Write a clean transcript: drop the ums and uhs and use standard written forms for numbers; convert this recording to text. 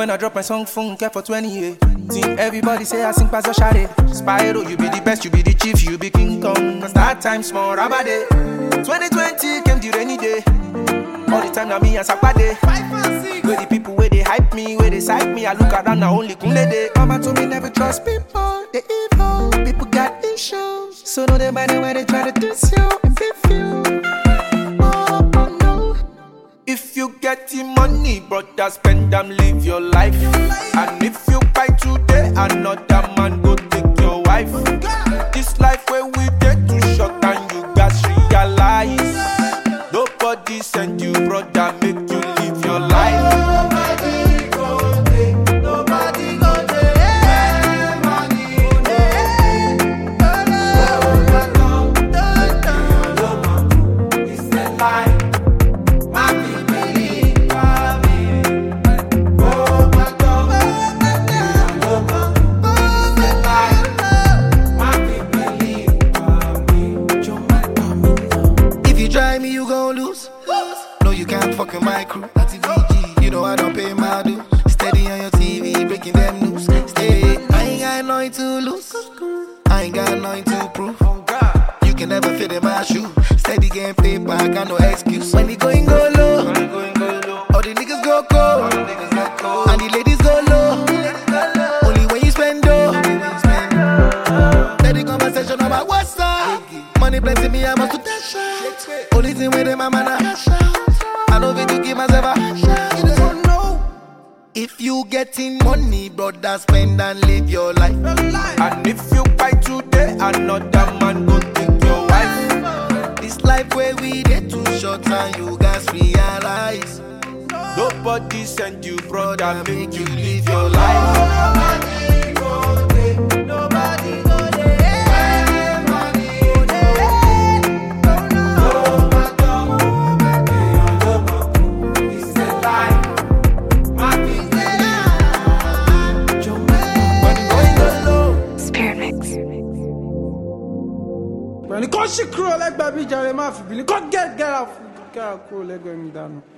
When I drop my song, phone care for 20 years. Everybody say I sing past your shade. Spyro, you be the best, you be the chief, you be King Kong. Cause that time small, rabade. 2020 came the rainy day. All the time now me and Sakpade. 5 and 6. Where the people where they hype me, where they psych me, I look around now only Kunle day. Mama told me never trust people, they evil. People got issues, so no they mind when they try to diss you and beef you. Oh no. If you get the money, brother, spend them, live your life. And if you buy today, another man go take your wife. This life where we get too short and you guys realize. Nobody send you, brother, make you live your life. Nobody go there, nobody go there. Money go there. It's a lie. My people believe me. Oh my God, it's a lie. My people believe me. If you try me, you gon' lose. No, you can't fuck with my crew. That's a DG. You know I don't pay my dues. Steady on your TV, breaking them news. Stay. I ain't got nothing to lose. I ain't got nothing to prove. You can never fit in my shoe. Steady getting paper, I got no excuse. When the going go low, all the niggas go cold, and the ladies go low. Only when you spend dough. Steady conversation about what's up. Money plenty, me I must do that shit. Only thing with them, I'm on a cash out. I know fit to give myself a shot. You don't know. If you getting money, brother, spend and live your life. And if you buy today, another man go take your wife. This life where we get too short and you guys realize. Nobody send you, brother, make you live your life. Nobody go there, nobody go there. When you come she crow like baby Jerry Murphy, you can't get out, cool like me down.